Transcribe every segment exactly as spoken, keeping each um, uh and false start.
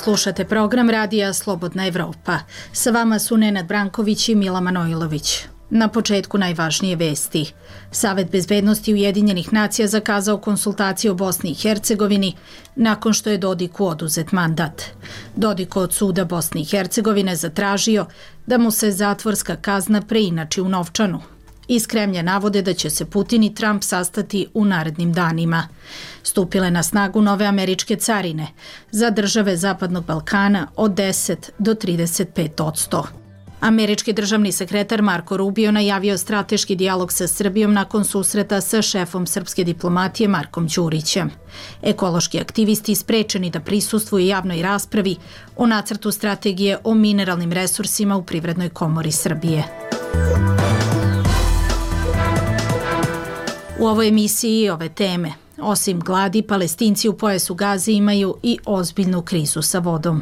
Slušate program radija Slobodna Evropa. Sa vama su Nenad Branković i Mila Manojlović. Na početku najvažnije vesti. Savet bezbednosti Ujedinjenih nacija zakazao konsultacije o Bosni i Hercegovini nakon što je Dodiku oduzet mandat. Dodik od suda Bosne i Hercegovine zatražio da mu se zatvorska kazna preinači u novčanu. Iz Kremlja navode da će se Putin i Trump sastati u narednim danima. Stupile na snagu nove američke carine za države Zapadnog Balkana od deset do trideset pet odsto. Američki državni sekretar Marko Rubio najavio strateški dijalog sa Srbijom nakon susreta sa šefom srpske diplomatije Markom Đurićem. Ekološki aktivisti sprečeni da prisustvuju javnoj raspravi o nacrtu strategije o mineralnim resursima u Privrednoj komori Srbije. U ovoj emisiji ove teme, osim gladi, Palestinci u pojasu Gaze imaju i ozbiljnu krizu sa vodom.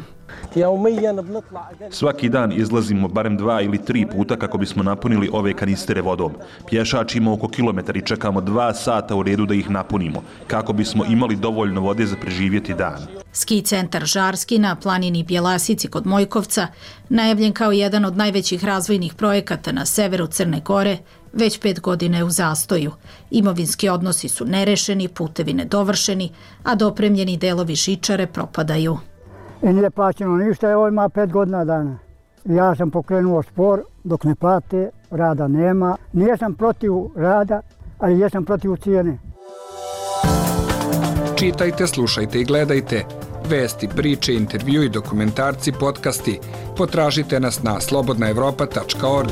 Svaki dan izlazimo barem dva ili tri puta kako bismo napunili ove kanistere vodom. Pješačimo oko kilometar i čekamo dva sata u redu da ih napunimo, kako bismo imali dovoljno vode za preživjeti dan. Ski centar Žarski na planini Bjelasici kod Mojkovca, najavljen kao jedan od najvećih razvojnih projekata na severu Crne Gore, već pet godina je u zastoju. Imovinski odnosi su nerešeni, putevi nedovršeni, a dopremljeni delovi žičare propadaju. I nije plaćeno ništa, evo ima pet godina dana. Ja sam pokrenuo spor, dok ne plate, rada nema. Nijesam protiv rada, ali jesam protiv cijene. Čitajte, slušajte i gledajte. Vesti, priče, intervju i dokumentarci, podcasti. Potražite nas na slobodna evropa tačka org.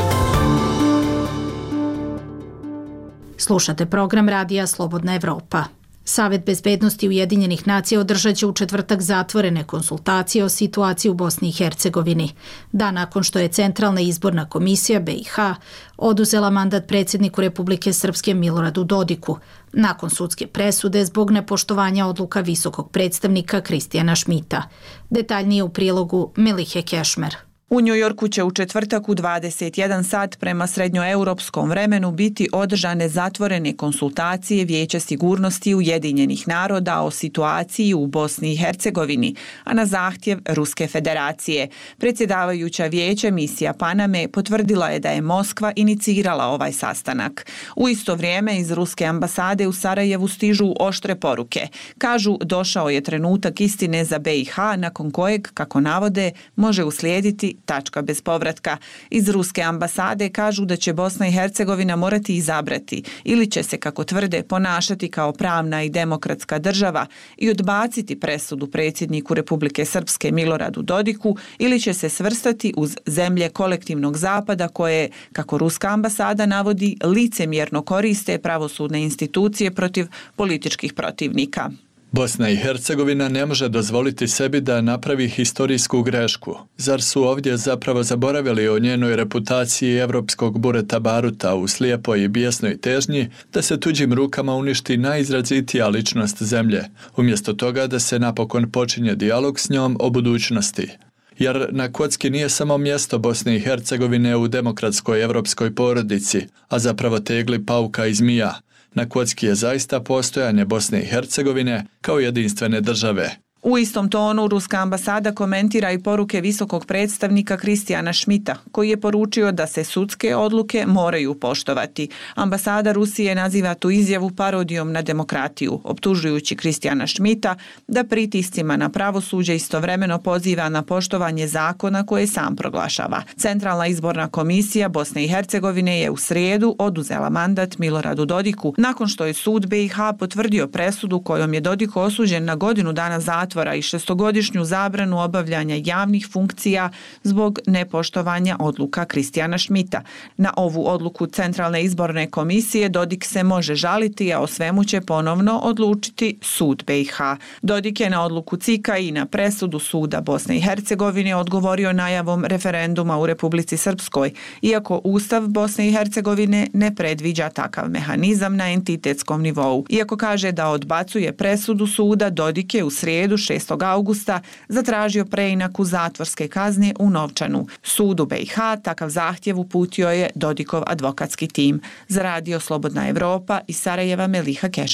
Slušate program radija Slobodna Evropa. Savet bezbednosti Ujedinjenih nacija održat će u četvrtak zatvorene konsultacije o situaciji u Bosni i Hercegovini, dan nakon što je Centralna izborna komisija B i H oduzela mandat predsjedniku Republike Srpske Miloradu Dodiku, nakon sudske presude zbog nepoštovanja odluka visokog predstavnika Kristijana Šmita. Detaljnije u prilogu Melihe Kešmer. U Njujorku će u četvrtak u dvadeset jedan sat prema srednjoeuropskom vremenu biti održane zatvorene konsultacije Vijeća sigurnosti Ujedinjenih naroda o situaciji u Bosni i Hercegovini, a na zahtjev Ruske federacije. Predsjedavajuća Vijeća misija Paname potvrdila je da je Moskva inicirala ovaj sastanak. U isto vrijeme iz Ruske ambasade u Sarajevu stižu oštre poruke. Kažu, došao je trenutak istine za B i H nakon kojeg, kako navode, može uslijediti tačka bez povratka. Iz Ruske ambasade kažu da će Bosna i Hercegovina morati izabrati ili će se, kako tvrde, ponašati kao pravna i demokratska država i odbaciti presudu predsjedniku Republike Srpske Miloradu Dodiku ili će se svrstati uz zemlje kolektivnog zapada koje, kako Ruska ambasada navodi, licemjerno koriste pravosudne institucije protiv političkih protivnika. Bosna i Hercegovina ne može dozvoliti sebi da napravi historijsku grešku. Zar su ovdje zapravo zaboravili o njenoj reputaciji evropskog bureta baruta u slijepoj i bijesnoj težnji da se tuđim rukama uništi najizrazitija ličnost zemlje, umjesto toga da se napokon počinje dijalog s njom o budućnosti? Jer na kocki nije samo mjesto Bosne i Hercegovine u demokratskoj evropskoj porodici, a zapravo tegli pauka i zmija. Na kocki je zaista postojanje Bosne i Hercegovine kao jedinstvene države. U istom tonu Ruska ambasada komentira i poruke visokog predstavnika Kristijana Šmita, koji je poručio da se sudske odluke moraju poštovati. Ambasada Rusije naziva tu izjavu parodijom na demokratiju, optužujući Kristijana Šmita da pritiscima na pravosuđe istovremeno poziva na poštovanje zakona koje sam proglašava. Centralna izborna komisija Bosne i Hercegovine je u srijedu oduzela mandat Miloradu Dodiku, nakon što je sud B i H potvrdio presudu kojom je Dodik osuđen na godinu dana zatvora i šestogodišnju zabranu obavljanja javnih funkcija zbog nepoštovanja odluka Kristijana Šmita. Na ovu odluku Centralne izborne komisije Dodik se može žaliti, a o svemu će ponovno odlučiti sud B i H. Dodik je na odluku C I K-a i na presudu suda Bosne i Hercegovine odgovorio najavom referenduma u Republici Srpskoj, iako Ustav Bosne i Hercegovine ne predviđa takav mehanizam na entitetskom nivou. Iako kaže da odbacuje presudu suda, Dodik je u srijedu šestog augusta zatražio preinaku zatvorske kazne u novčanu. Sudu B i H takav zahtjev uputio je Dodikov advokatski tim. Za radio Slobodna Evropa iz Sarajeva Meliha Kešmer.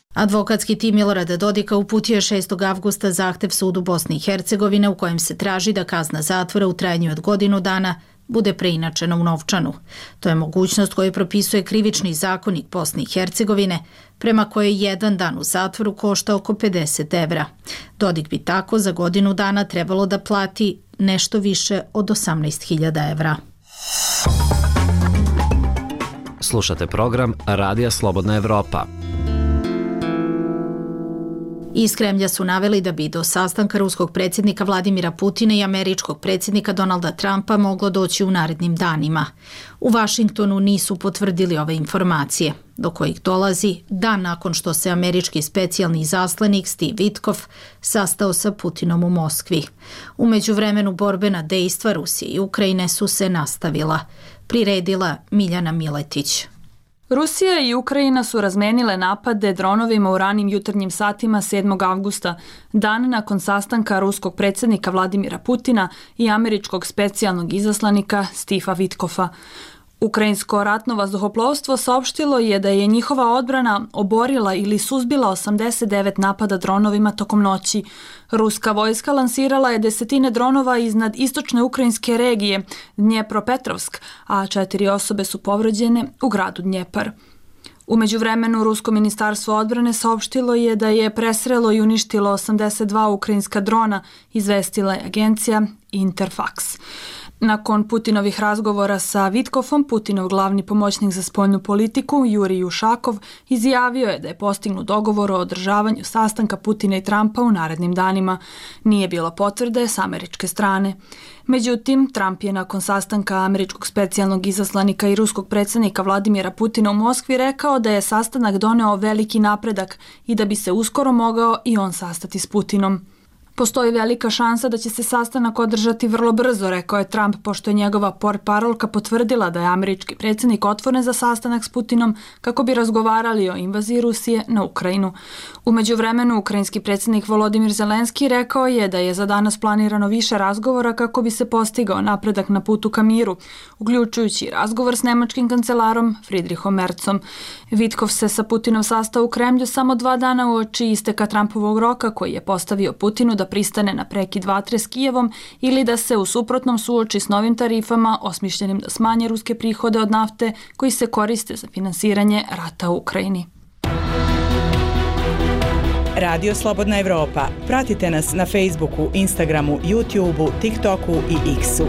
Advokatski tim Milorada Dodika uputio je šestog avgusta zahtev sudu Bosne i Hercegovine u kojem se traži da kazna zatvora u trajanju od godinu dana bude preinačena u novčanu. To je mogućnost koju propisuje krivični zakonik Bosne i Hercegovine, prema kojoj jedan dan u zatvoru košta oko pedeset evra. Dodik bi tako za godinu dana trebalo da plati nešto više od osamnaest hiljada evra. Slušate program Radija Slobodna Evropa. Iz Kremlja su naveli da bi do sastanka ruskog predsjednika Vladimira Putina i američkog predsjednika Donalda Trumpa moglo doći u narednim danima. U Vašingtonu nisu potvrdili ove informacije, do kojih dolazi dan nakon što se američki specijalni izaslanik Steve Witkoff sastao sa Putinom u Moskvi. U međuvremenu borbena dejstva Rusije i Ukrajine su se nastavila, priredila Miljana Miletić. Rusija i Ukrajina su razmenile napade dronovima u ranim jutarnjim satima sedmog avgusta, dan nakon sastanka ruskog predsjednika Vladimira Putina i američkog specijalnog izaslanika Steva Witkoffa. Ukrajinsko ratno vazduhoplovstvo saopštilo je da je njihova odbrana oborila ili suzbila osamdeset devet napada dronovima tokom noći. Ruska vojska lansirala je desetine dronova iznad istočne ukrajinske regije Dnjepropetrovsk, a četiri osobe su povređene u gradu Dnjepar. U međuvremenu, Rusko ministarstvo odbrane saopštilo je da je presrelo i uništilo osamdeset dva ukrajinska drona, izvestila je agencija Interfax. Nakon Putinovih razgovora sa Witkoffom, Putinov glavni pomoćnik za spoljnu politiku, Jurij Ušakov, izjavio je da je postignut dogovor o održavanju sastanka Putina i Trumpa u narednim danima. Nije bilo potvrde s američke strane. Međutim, Trump je nakon sastanka američkog specijalnog izaslanika i ruskog predsjednika Vladimira Putina u Moskvi rekao da je sastanak doneo veliki napredak i da bi se uskoro mogao i on sastati s Putinom. Postoji velika šansa da će se sastanak održati vrlo brzo, rekao je Trump, pošto je njegova portparolka potvrdila da je američki predsjednik otvoren za sastanak s Putinom kako bi razgovarali o invaziji Rusije na Ukrajinu. U međuvremenu, ukrajinski predsjednik Volodimir Zelenski rekao je da je za danas planirano više razgovora kako bi se postigao napredak na putu ka miru, uključujući razgovor s nemačkim kancelarom Friedrichom Merzom. Witkoff se sa Putinom sastao u Kremlju samo dva dana uoči isteka Trumpovog roka koji je postavio Putinu da pristane na prekid vatre s Kijevom ili da se u suprotnom suoči s novim tarifama osmišljenim da smanje ruske prihode od nafte koji se koriste za finansiranje rata u Ukrajini. Radio Slobodna Evropa. Pratite nas na Facebooku, Instagramu, YouTubeu, TikToku i X-u.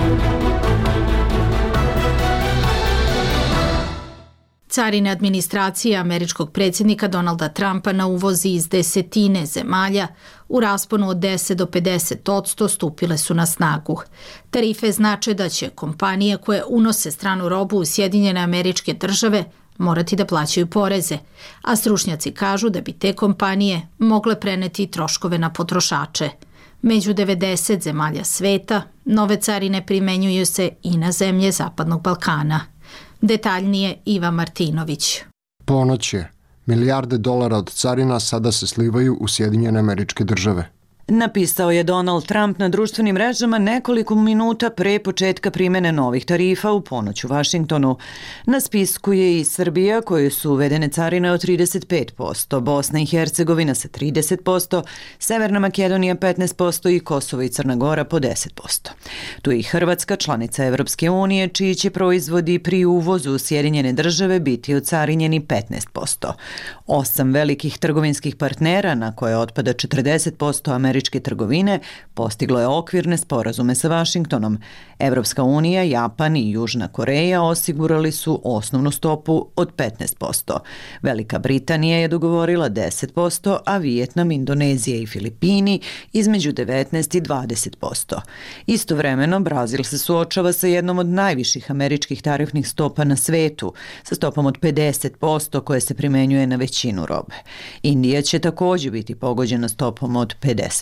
Carine administracije američkog predsjednika Donalda Trumpa na uvozi iz desetine zemalja u rasponu od deset do pedeset odsto stupile su na snagu. Tarife znače da će kompanije koje unose stranu robu u Sjedinjene Američke Države morati da plaćaju poreze, a stručnjaci kažu da bi te kompanije mogle preneti troškove na potrošače. Među devedeset zemalja sveta nove carine primenjuju se i na zemlje Zapadnog Balkana. Detaljnije Iva Martinović. Ponoć je. Milijarde dolara od carina sada se slivaju u Sjedinjene Američke Države. Napisao je Donald Trump na društvenim mrežama nekoliko minuta pre početka primene novih tarifa u ponoć u Vašingtonu. Na spisku je i Srbija, koje su uvedene carine od trideset pet posto, Bosna i Hercegovina sa trideset posto, Severna Makedonija petnaest posto i Kosovo i Crna Gora po deset posto. Tu je i Hrvatska, članica Evropske unije, čiji će proizvodi pri uvozu u Sjedinjene Države biti ocarinjeni petnaest posto. Osam velikih trgovinskih partnera, na koje otpada četrdeset posto američkih američke trgovine postiglo je okvirne sporazume sa Vašingtonom. Evropska unija, Japan i Južna Koreja osigurali su osnovnu stopu od petnaest posto. Velika Britanija je dogovorila deset posto, a Vijetnam, Indonezija i Filipini između devetnaest i dvadeset posto. Istovremeno, Brazil se suočava sa jednom od najviših američkih tarifnih stopa na svetu, sa stopom od pedeset posto koje se primenjuje na većinu robe. Indija će također biti pogođena stopom od pedeset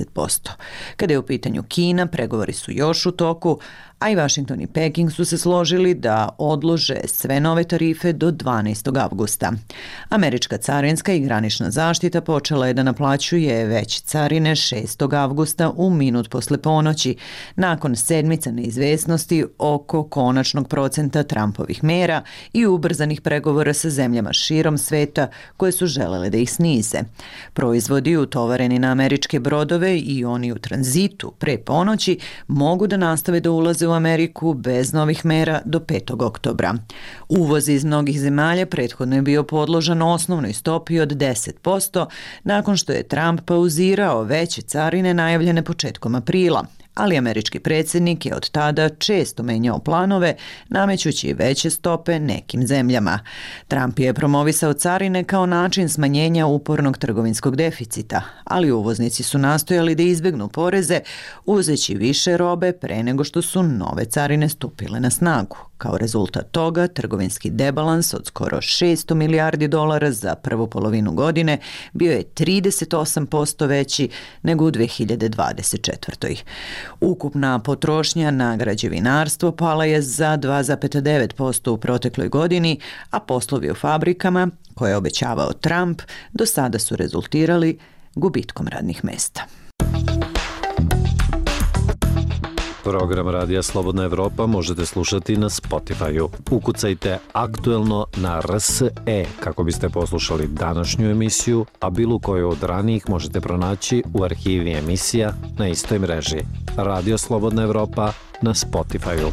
trideset posto. Kada je u pitanju Kina, pregovori su još u toku, a i Washington i Peking su se složili da odlože sve nove tarife do dvanaestog avgusta. Američka carinska i granična zaštita počela je da naplaćuje već carine šestog avgusta u minut posle ponoći, nakon sedmica neizvesnosti oko konačnog procenta Trumpovih mera i ubrzanih pregovora sa zemljama širom sveta koje su želele da ih snize. Proizvodi utovareni na američke brodove i oni u tranzitu pre ponoći mogu da nastave da ulaze u Ameriku bez novih mera do petog oktobra. Uvoz iz mnogih zemalja prethodno je bio podložan osnovnoj stopi od deset posto nakon što je Trump pauzirao veće carine najavljene početkom aprila, ali američki predsjednik je od tada često menjao planove, namećući veće stope nekim zemljama. Trump je promovisao carine kao način smanjenja upornog trgovinskog deficita, ali uvoznici su nastojali da izbjegnu poreze, uzeći više robe pre nego što su nove carine stupile na snagu. Kao rezultat toga, trgovinski debalans od skoro šesto milijardi dolara za prvu polovinu godine bio je trideset osam posto veći nego u dve hiljade dvadeset četvrtoj. Ukupna potrošnja na građevinarstvo pala je za dva zarez devet posto u protekloj godini, a poslovi u fabrikama, koje je obećavao Trump, do sada su rezultirali gubitkom radnih mesta. Program Radija Slobodna Evropa možete slušati na Spotify-u. Ukucajte aktuelno na R S E kako biste poslušali današnju emisiju, a bilo koju od ranijih možete pronaći u arhivi emisija na istoj mreži. Radio Slobodna Evropa na Spotify-u.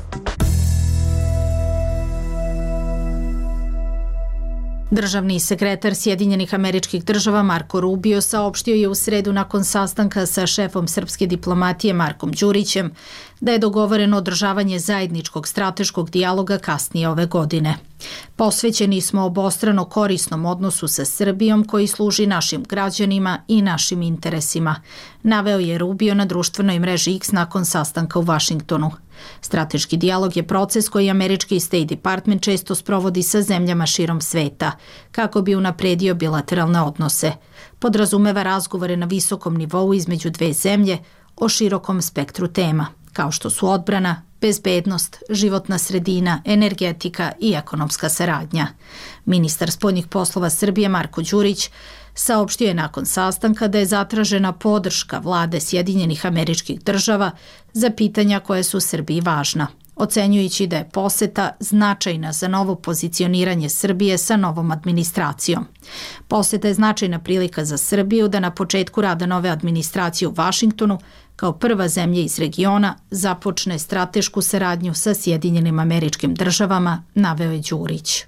Državni sekretar Sjedinjenih Američkih Država Marko Rubio saopštio je u sredu nakon sastanka sa šefom srpske diplomatije Markom Đurićem da je dogovoreno održavanje zajedničkog strateškog dijaloga kasnije ove godine. Posvećeni smo obostrano korisnom odnosu sa Srbijom koji služi našim građanima i našim interesima, naveo je Rubio na društvenoj mreži X nakon sastanka u Vašingtonu. Strateški dijalog je proces koji američki State Department često sprovodi sa zemljama širom sveta, kako bi unapredio bilateralne odnose. Podrazumeva razgovore na visokom nivou između dve zemlje o širokom spektru tema, kao što su odbrana, bezbednost, životna sredina, energetika i ekonomska saradnja. Ministar spoljnih poslova Srbije Marko Đurić saopštio je nakon sastanka da je zatražena podrška vlade Sjedinjenih Američkih Država za pitanja koje su Srbiji važna, ocenjujući da je poseta značajna za novo pozicioniranje Srbije sa novom administracijom. Poseta je značajna prilika za Srbiju da na početku rada nove administracije u Vašingtonu kao prva zemlja iz regiona započne stratešku saradnju sa Sjedinjenim Američkim Državama, naveo je Đurić.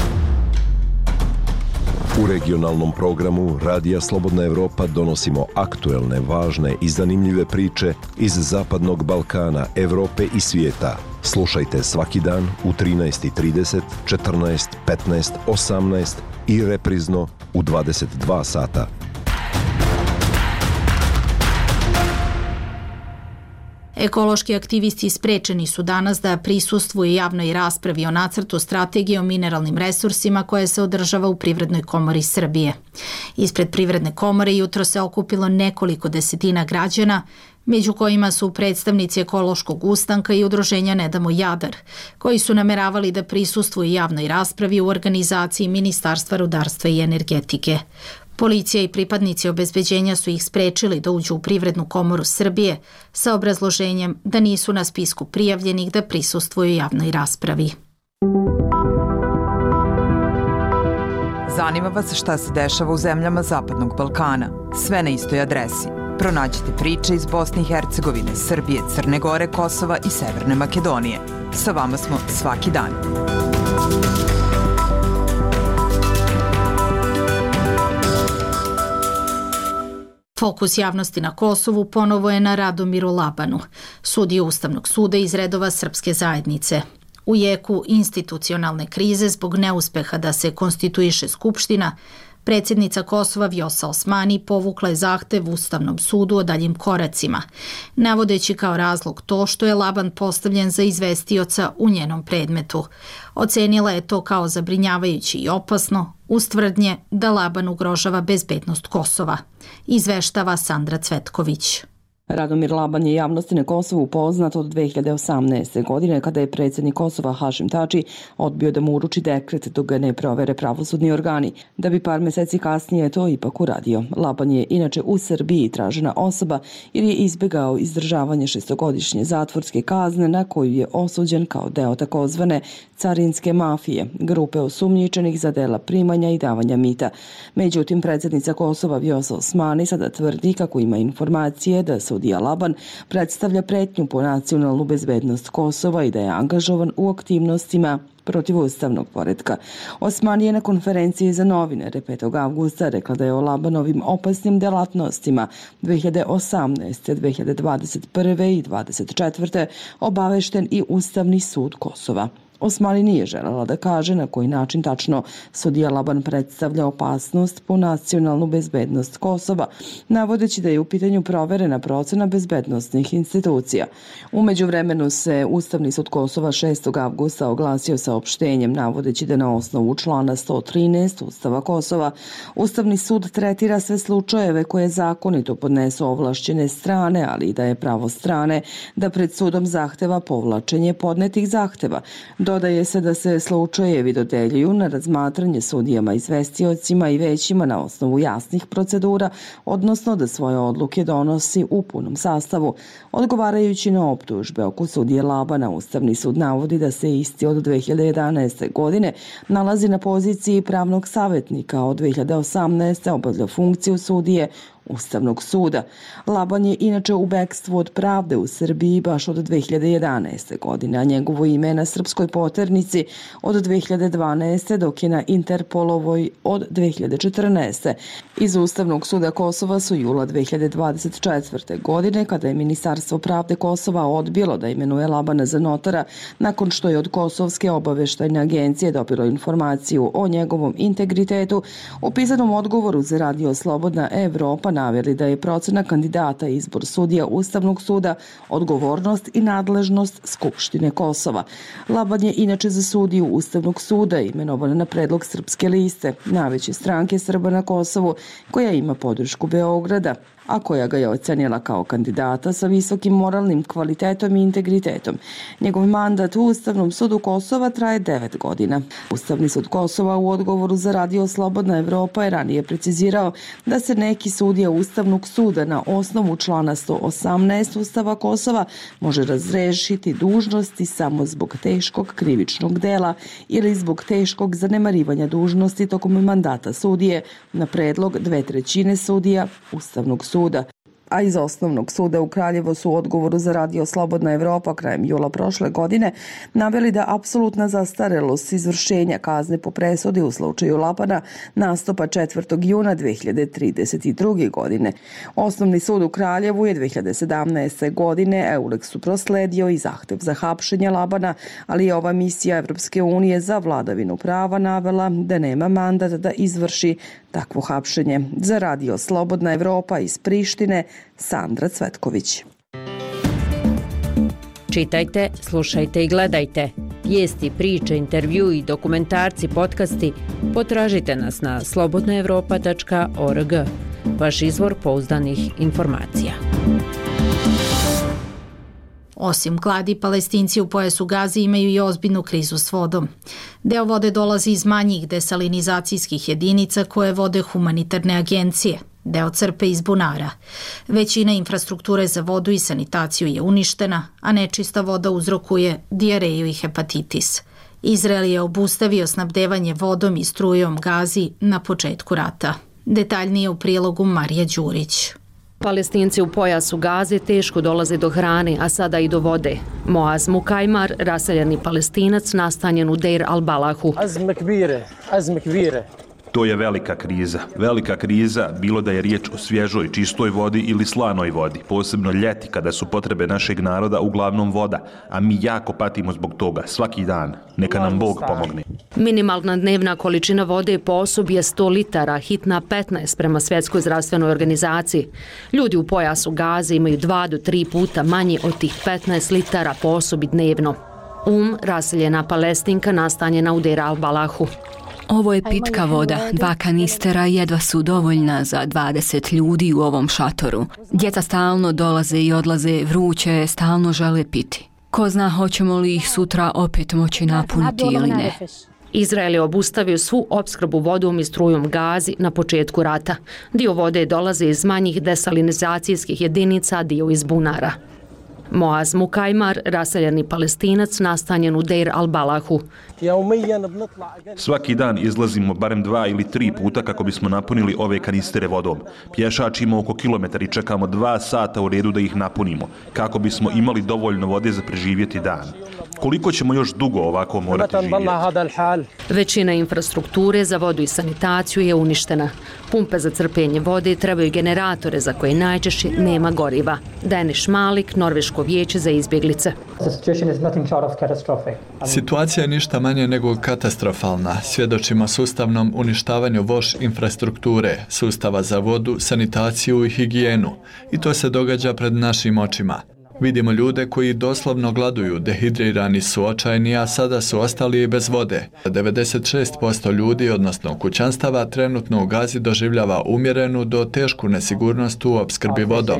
U regionalnom programu Radija Slobodna Evropa donosimo aktuelne, važne i zanimljive priče iz Zapadnog Balkana, Evrope i svijeta. Slušajte svaki dan u trinaest i trideset, četrnaest, petnaest, osamnaest i reprizno u dvadeset dva sata. Ekološki aktivisti sprečeni su danas da prisustvuju javnoj raspravi o nacrtu strategije o mineralnim resursima koja se održava u Privrednoj komori Srbije. Ispred Privredne komore jutro se okupilo nekoliko desetina građana, među kojima su predstavnici Ekološkog ustanka i udruženja Ne damo Jadar, koji su nameravali da prisustvuju javnoj raspravi u organizaciji Ministarstva rudarstva i energetike. Policija i pripadnici obezbeđenja su ih sprečili da uđu u Privrednu komoru Srbije sa obrazloženjem da nisu na spisku prijavljenih da prisustvuju javnoj raspravi. Zanima vas šta se dešava u zemljama Zapadnog Balkana? Sve na istoj adresi. Pronađite priče iz Bosne i Hercegovine, Srbije, Crne Gore, Kosova i Severne Makedonije. Sa vama smo svaki dan. Fokus javnosti na Kosovu ponovo je na Radomiru Labanu, sudiju Ustavnog suda iz redova srpske zajednice. U jeku institucionalne krize zbog neuspeha da se konstituiše Skupština, predsjednica Kosova Vjosa Osmani povukla je zahtev Ustavnom sudu o daljim koracima, navodeći kao razlog to što je Laban postavljen za izvestioca u njenom predmetu. Ocenila je to kao zabrinjavajuće i opasno, uz tvrdnje da Laban ugrožava bezbednost Kosova, izveštava Sandra Cvetković. Radomir Laban je javnosti na Kosovu upoznat od dve hiljade osamnaeste. godine kada je predsjednik Kosova Hašim Tači odbio da mu uruči dekret dok ga ne provere pravosudni organi, da bi par mjeseci kasnije to ipak uradio. Laban je inače u Srbiji tražena osoba jer je izbjegao izdržavanje šestogodišnje zatvorske kazne na koju je osuđen kao deo takozvane carinske mafije, grupe osumnjičenih za dela primanja i davanja mita. Međutim, predsjednica Kosova Vjosa Osmani sada tvrdi kako ima informacije da sudija Laban predstavlja pretnju po nacionalnu bezbednost Kosova i da je angažovan u aktivnostima protiv ustavnog poretka. Osmani je na konferenciji za novinare petog avgusta rekla da je o Labanovim opasnim delatnostima dve hiljade osamnaeste. dve hiljade dvadeset prve. i dvadeset četvrte. obavešten i Ustavni sud Kosova. Osmani nije želela da kaže na koji način tačno sudija Laban predstavlja opasnost po nacionalnu bezbednost Kosova, navodeći da je u pitanju proverena procena bezbednostnih institucija. U međuvremenu se Ustavni sud Kosova šestog avgusta oglasio saopštenjem, navodeći da na osnovu člana sto trinaest Ustava Kosova Ustavni sud tretira sve slučajeve koje zakonito podnesu ovlašćene strane, ali i da je pravo strane da pred sudom zahteva povlačenje podnetih zahteva. Dodaje se da se slučajevi dodeljuju na razmatranje sudijama, izvestiocima i većima na osnovu jasnih procedura, odnosno da svoje odluke donosi u punom sastavu. Odgovarajući na optužbe oko sudije Labana, Ustavni sud navodi da se isti od dve hiljade jedanaeste. godine nalazi na poziciji pravnog savjetnika, a od dve hiljade osamnaeste. obavlja funkciju sudije Ustavnog suda. Laban je inače u bekstvu od pravde u Srbiji baš od dve hiljade jedanaeste. godine, a njegovo ime je na srpskoj poternici od dve hiljade dvanaeste. dok je na Interpolovoj od dve hiljade četrnaeste. Iz Ustavnog suda Kosova su jula dve hiljade dvadeset četvrte. godine, kada je Ministarstvo pravde Kosova odbilo da imenuje Labana za notara, nakon što je od Kosovske obaveštajne agencije dobilo informaciju o njegovom integritetu, u pisanom odgovoru za Radio Slobodna Evropa naveli da je procena kandidata i izbor sudija Ustavnog suda odgovornost i nadležnost Skupštine Kosova. Laban je inače za sudiju Ustavnog suda imenovan na predlog Srpske liste, najveće stranke Srba na Kosovu, koja ima podršku Beograda, a koja ga je ocenila kao kandidata sa visokim moralnim kvalitetom i integritetom. Njegov mandat u Ustavnom sudu Kosova traje devet godina. Ustavni sud Kosova u odgovoru za Radio Slobodna Evropa je ranije precizirao da se neki sudija Ustavnog suda na osnovu člana sto osamnaest Ustava Kosova može razrešiti dužnosti samo zbog teškog krivičnog dela ili zbog teškog zanemarivanja dužnosti tokom mandata sudije na predlog dve trećine sudija Ustavnog suda. suda. A iz Osnovnog suda u Kraljevo su u odgovoru za Radio Slobodna Evropa krajem jula prošle godine naveli da apsolutna zastarelost izvršenja kazne po presudi u slučaju Labana nastupa četvrtog juna dve hiljade trideset druge. godine. Osnovni sud u Kraljevu je dve hiljade sedamnaeste. godine Euleksu prosledio i zahtev za hapšenje Labana, ali je ova misija Evropske unije za vladavinu prava navela da nema mandat da izvrši takvo hapšenje. Za Radio Slobodna Evropa iz Prištine, Sandra Cvetković. Čitajte, slušajte i gledajte. Vijesti, priče, intervju i dokumentarci, podcasti potražite nas na slobodna evropa tačka org. Vaš izvor pouzdanih informacija. Osim gladi, Palestinci u pojasu Gaze imaju i ozbiljnu krizu s vodom. Deo vode dolazi iz manjih desalinizacijskih jedinica koje vode humanitarne agencije. Deo crpe iz bunara. Većina infrastrukture za vodu i sanitaciju je uništena, a nečista voda uzrokuje dijareju i hepatitis. Izrael je obustavio snabdevanje vodom i strujom Gazi na početku rata. Detaljnije u prilogu Marija Đurić. Palestinci u pojasu Gaze teško dolaze do hrane, a sada i do vode. Moaz Mukajmar, raseljeni Palestinac, nastanjen u Deir al-Balahu. Azme kbire, azme kbire. To je velika kriza. Velika kriza, bilo da je riječ o svježoj, čistoj vodi ili slanoj vodi, posebno ljeti kada su potrebe našeg naroda uglavnom voda, a mi jako patimo zbog toga svaki dan. Neka nam Bog pomogne. Minimalna dnevna količina vode po osobi je sto litara, hitna petnaest prema Svjetskoj zdravstvenoj organizaciji. Ljudi u pojasu Gaze imaju dva do tri puta manje od tih petnaest litara po osobi dnevno. Um, raseljena Palestinka, nastanjena u Deir al-Balahu. Ovo je pitka voda, dva kanistera jedva su dovoljna za dvadeset ljudi u ovom šatoru. Djeca stalno dolaze i odlaze, vruće, stalno žele piti. Ko zna hoćemo li ih sutra opet moći napuniti ili ne. Izrael je obustavio svu opskrbu vodom i strujom Gazi na početku rata. Dio vode dolaze iz manjih desalinizacijskih jedinica, dio iz bunara. Moaz Mukajmar, raseljeni Palestinac, nastanjen u Deir al-Balahu. Svaki dan izlazimo barem dva ili tri puta kako bismo napunili ove kanistere vodom. Pješačimo oko kilometar i čekamo dva sata u redu da ih napunimo, kako bismo imali dovoljno vode za preživjeti dan. Koliko ćemo još dugo ovako morati živjeti? Većina infrastrukture za vodu i sanitaciju je uništena. Pumpe za crpljenje vode trebaju generatore za koje najčešće nema goriva. Deniš Malik, Norveško vijeće za izbjeglice. Situacija je ništa manje nego katastrofalna. Svjedočimo sustavnom uništavanju voš infrastrukture, sustava za vodu, sanitaciju i higijenu. I to se događa pred našim očima. Vidimo ljude koji doslovno gladuju, dehidrirani su, očajni, a sada su ostali i bez vode. devedeset šest posto ljudi, odnosno kućanstava, trenutno u Gazi doživljava umjerenu do tešku nesigurnost u opskrbi vodom.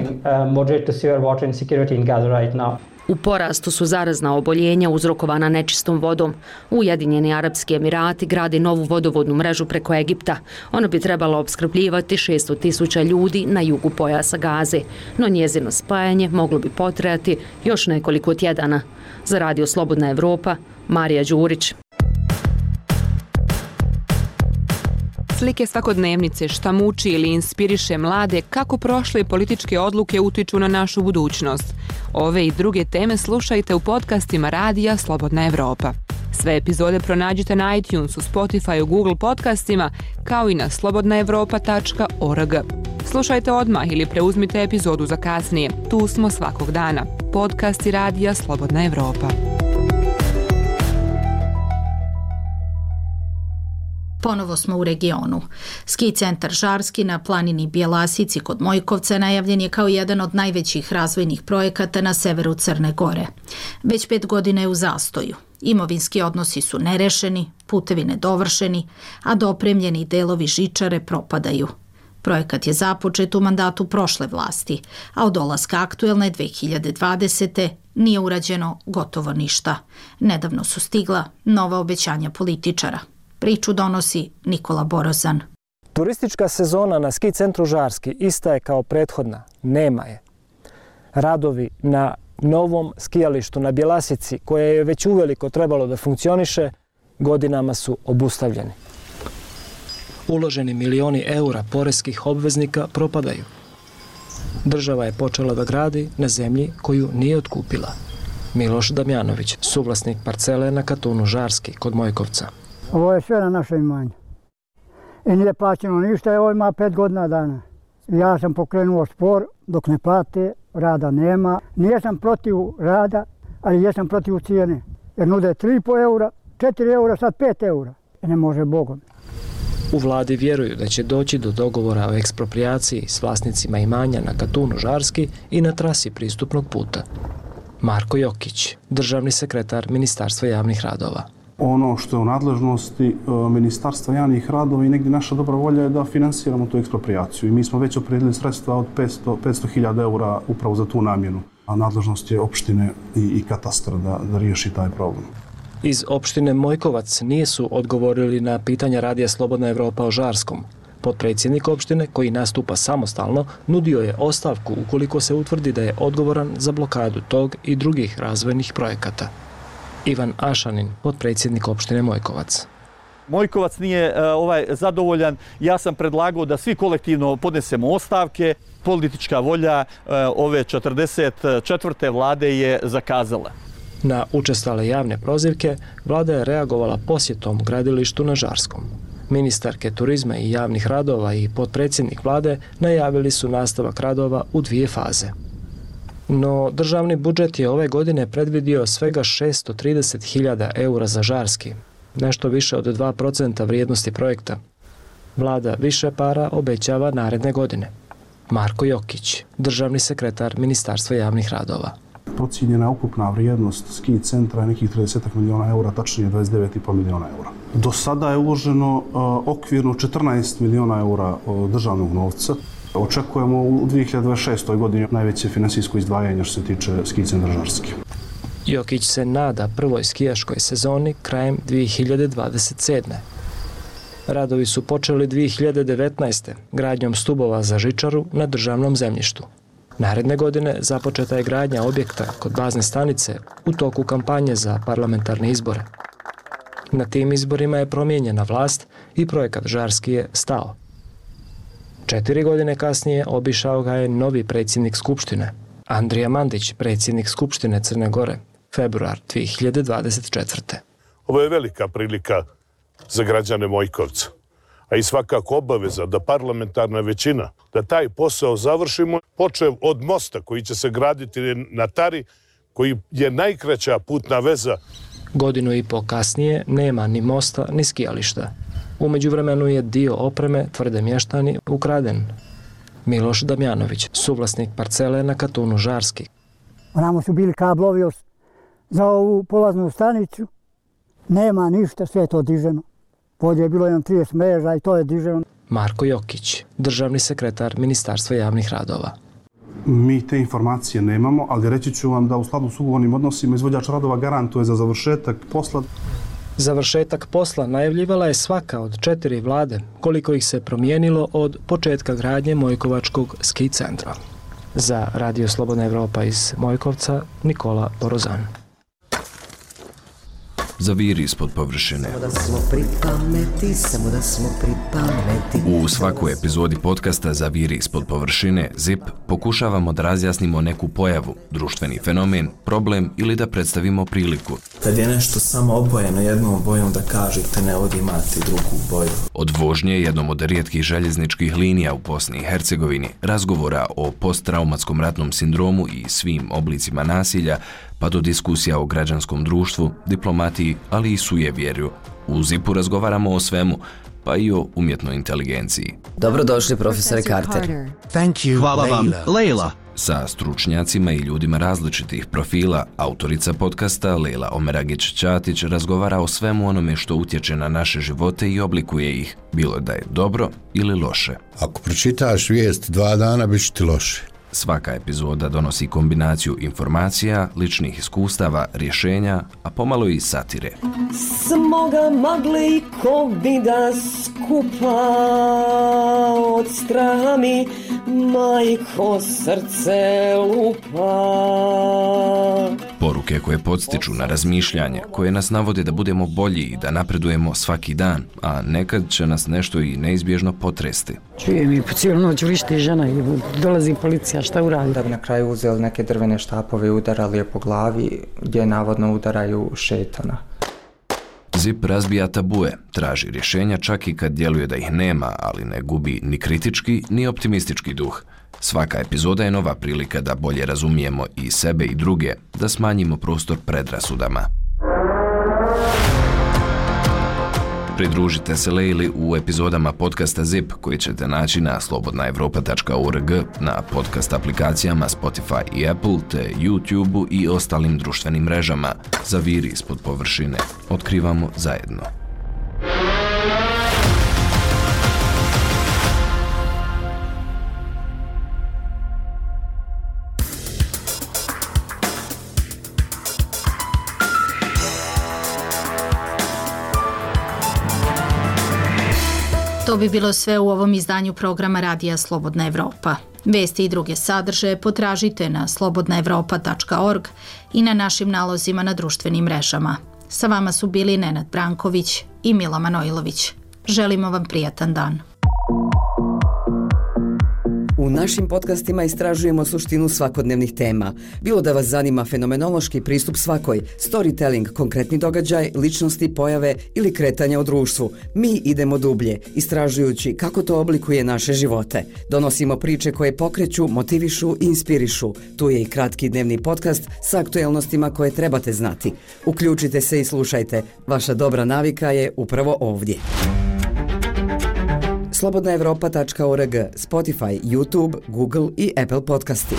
U porastu su zarazna oboljenja uzrokovana nečistom vodom. Ujedinjeni Arapski Emirati gradi novu vodovodnu mrežu preko Egipta. Ono bi trebalo opskrbljivati šesto tisuća ljudi na jugu pojasa Gaze, no njezino spajanje moglo bi potrajati još nekoliko tjedana. Za Radio Slobodna Evropa, Marija Đurić. Slike svakodnevnice, šta muči ili inspiriše mlade, kako prošle političke odluke utiču na našu budućnost. Ove i druge teme slušajte u podcastima Radija Slobodna Evropa. Sve epizode pronađite na iTunesu, Spotifyu, Google podcastima, kao i na slobodna evropa tačka org. Slušajte odmah ili preuzmite epizodu za kasnije. Tu smo svakog dana. Podcasti Radija Slobodna Evropa. Ponovo smo u regionu. Ski centar Žarski na planini Bjelasici kod Mojkovca najavljen je kao jedan od najvećih razvojnih projekata na severu Crne Gore. Već pet godina je u zastoju. Imovinski odnosi su nerešeni, putevi nedovršeni, a dopremljeni delovi žičare propadaju. Projekat je započet u mandatu prošle vlasti, a od dolaska aktuelne dve hiljade dvadesete. nije urađeno gotovo ništa. Nedavno su stigla nova obećanja političara. Priču donosi Nikola Borozan. Turistička sezona na ski centru Žarski ista je kao prethodna. Nema je. Radovi na novom skijalištu na Bjelasici, koje je već uveliko trebalo da funkcioniše, godinama su obustavljeni. Uloženi milioni eura poreskih obveznika propadaju. Država je počela da gradi na zemlji koju nije otkupila. Miloš Damjanović, suvlasnik parcele na Katunu Žarski kod Mojkovca. Ovo je sve na naše imanje. I nije plaćeno ništa, evo ima pet godina dana. Ja sam pokrenuo spor dok ne plate, rada nema. Nijesam protiv rada, ali jesam protiv cijene. Jer nude tri i po eura, četiri eura, sad pet eura. Ne može Bogom. U vladi vjeruju da će doći do dogovora o eksproprijaciji s vlasnicima imanja na Katunu Žarski i na trasi pristupnog puta. Marko Jokić, državni sekretar Ministarstva javnih radova. Ono što je u nadležnosti Ministarstva javnih radova i negdje naša dobra volja je da finansiramo tu eksproprijaciju. I mi smo već opredelili sredstva od petsto hiljada eura upravo za tu namjenu. A nadležnost je opštine i, i katastra da, da riješi taj problem. Iz opštine Mojkovac nisu odgovorili na pitanja Radija Slobodna Evropa o Žarskom. Potpredsjednik opštine, koji nastupa samostalno, nudio je ostavku ukoliko se utvrdi da je odgovoran za blokadu tog i drugih razvojnih projekata. Ivan Ašanin, potpredsjednik opštine Mojkovac. Mojkovac nije uh, ovaj zadovoljan. Ja sam predlagao da svi kolektivno podnesemo ostavke. Politička volja uh, ove četrdeset četvrte vlade je zakazala. Na učestale javne prozivke vlada je reagovala posjetom gradilištu na Žarskom. Ministarke turizma i javnih radova i potpredsjednik vlade najavili su nastavak radova u dvije faze. No, državni budžet je ove godine predvidio svega šesto trideset hiljada eura za Žarski, nešto više od dva procenta vrijednosti projekta. Vlada više para obećava naredne godine. Marko Jokić, državni sekretar Ministarstva javnih radova. Procijenjena ukupna vrijednost ski centra je nekih trideset miliona eura, tačnije dvadeset devet i po miliona eura. Do sada je uloženo okvirno četrnaest miliona eura državnog novca. Očekujemo u dvije hiljade dvadeset šestoj godini najveće finansijsko izdvajanje što se tiče ski centra Žarski. Jokić se nada prvoj skijaškoj sezoni krajem dvije hiljade dvadeset sedme. Radovi su počeli dvije hiljade devetnaeste. gradnjom stubova za žičaru na državnom zemljištu. Naredne godine započeta je gradnja objekta kod bazne stanice u toku kampanje za parlamentarne izbore. Na tim izborima je promijenjena vlast i projekat Žarski je stao. Četiri godine kasnije obišao ga je novi predsjednik Skupštine, Andrija Mandić, predsjednik Skupštine Crne Gore, februar dvije hiljade dvadeset četvrte. Ovo je velika prilika za građane Mojkovca, a i svakako obaveza da parlamentarna većina, da taj posao završimo, počev od mosta koji će se graditi na Tari, koji je najkraća putna veza. Godinu i po kasnije nema ni mosta ni skijališta. U međuvremenu je dio opreme, tvrde mještani, ukraden. Miloš Damjanović, suvlasnik parcele na Katunu Žarski. Onamo su bili kablovi za ovu polaznu stanicu. Nema ništa, sve je to diženo. Podje je bilo jedan trideset mreža i to je diženo. Marko Jokić, državni sekretar Ministarstva javnih radova. Mi te informacije nemamo, ali reći ću vam da u skladu s ugovornim odnosima izvođač radova garantuje za završetak posla. Završetak posla najavljivala je svaka od četiri vlade, koliko ih se promijenilo od početka gradnje Mojkovačkog ski centra. Za Radio Slobodna Evropa iz Mojkovca, Nikola Borozan. Zaviri ispod površine. Samo da smo pripameti, samo da smo pripameti. U svakoj epizodi podcasta Zaviri ispod površine, Zip, pokušavamo da razjasnimo neku pojavu, društveni fenomen, problem ili da predstavimo priliku. Kad je nešto samo obojeno jednom bojom, da kažete ne ovdje imate drugu boju. Od vožnje jednom od rijetkih željezničkih linija u Bosni i Hercegovini, razgovora o posttraumatskom ratnom sindromu i svim oblicima nasilja, pa do diskusija o građanskom društvu, diplomatiji, ali i sujevjerju. U Zipu razgovaramo o svemu, pa i o umjetnoj inteligenciji. Dobrodošli, profesore Carter. Thank you, Hvala vam, Leila. Sa stručnjacima i ljudima različitih profila, autorica podcasta Leila Omeragić-Ćatić razgovara o svemu onome što utječe na naše živote i oblikuje ih, bilo da je dobro ili loše. Ako pročitaš vijest dva dana, bit će ti loše. Svaka epizoda donosi kombinaciju informacija, ličnih iskustava, rješenja, a pomalo i satire. Smoga magle i kovida skupa, od straha mi majko srce lupa. Poruke koje podstiču na razmišljanje, koje nas navode da budemo bolji i da napredujemo svaki dan, a nekad će nas nešto i neizbježno potresti. Čujem i po cijelu noć vrišti žena i dolazi policija, šta uradi? Da bi na kraju uzeli neke drvene štapove i udarali je po glavi, gdje navodno udaraju šetana. Zip razbija tabue, traži rješenja čak i kad djeluje da ih nema, ali ne gubi ni kritički ni optimistički duh. Svaka epizoda je nova prilika da bolje razumijemo i sebe i druge, da smanjimo prostor predrasudama. Pridružite se Leili u epizodama podcasta Zip koji ćete naći na slobodna evropa tačka org, na podcast aplikacijama Spotify i Apple, te YouTubeu i ostalim društvenim mrežama. Zaviri ispod površine. Otkrivamo zajedno. To bi bilo sve u ovom izdanju programa Radija Slobodna Evropa. Vesti i druge sadržaje potražite na slobodna evropa tačka org i na našim nalozima na društvenim mrežama. Sa vama su bili Nenad Branković i Mila Manojlović. Želimo vam prijatan dan. U našim podcastima istražujemo suštinu svakodnevnih tema. Bilo da vas zanima fenomenološki pristup svakoj, storytelling, konkretni događaj, ličnosti, pojave ili kretanja u društvu. Mi idemo dublje, istražujući kako to oblikuje naše živote. Donosimo priče koje pokreću, motivišu i inspirišu. Tu je i kratki dnevni podcast sa aktuelnostima koje trebate znati. Uključite se i slušajte. Vaša dobra navika je upravo ovdje. slobodna evropa tačka org, Spotify, YouTube, Google i Apple podcasti.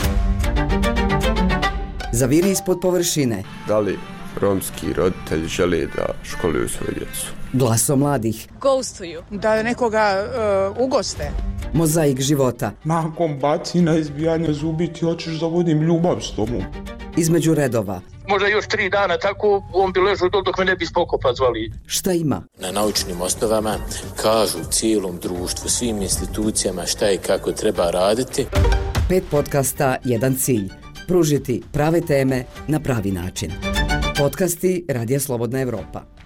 Zaviri ispod površine. Da li romski roditelji žele da školuju svoju djecu? Glaso mladih. Ghostuju. Da nekoga uh, ugoste. Mozaik života. Nakon bacina, izbijanja zubi ti hoćeš da vodim ljubav s tobom. Između redova. Možda još tri dana tako, on bi ležao dok me ne bi s pokopa zvali. Šta ima? Na naučnim osnovama kažu cijelom društvu, svim institucijama šta i kako treba raditi. Pet podcasta, jedan cilj. Pružiti prave teme na pravi način. Podcasti Radija Slobodna Evropa.